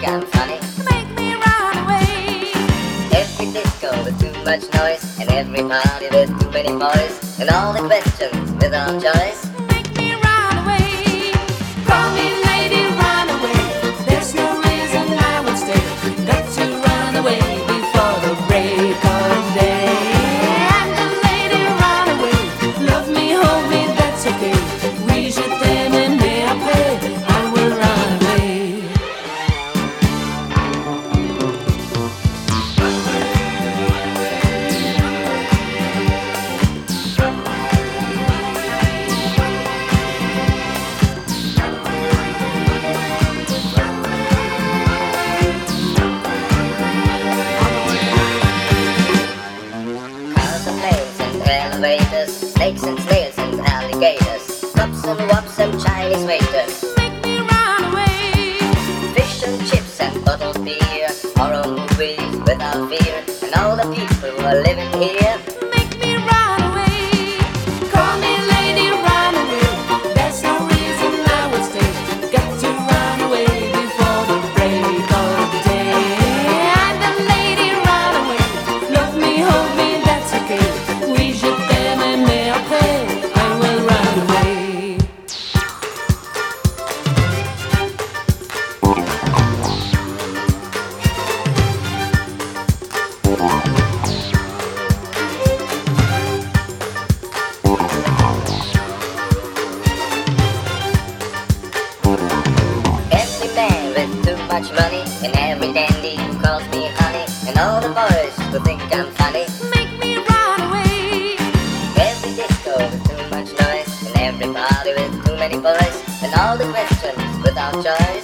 I'm funny. Make me run away. Every disco with too much noise, and every party with too many boys, and all the questions without choice. Make me run away. Call me lady, run away. There's no reason I would stay. Got to run away before the break of day. I'm the lady, run away. Love me, hold me, that's okay. We should them and may I play. I will run away. Cars and planes and elevators, snakes and snails and alligators, cops and wops and Chinese waiters, Make me run away. fish and chips and bottled beer, horror movies without fear, and all the people who are living here. Make me run away. Call me lady, run away. There's no reason I would stay. Got to run away before the break of day. I'm the lady, run away. Love me, hold me, that's okay. We should them and may I play. I will run away. Every man with too much money, and every dandy who calls me honey, and all the boys who think I'm funny. Make me run away. Every disco with too much noise, and every party with too many boys, and all the questions without choice.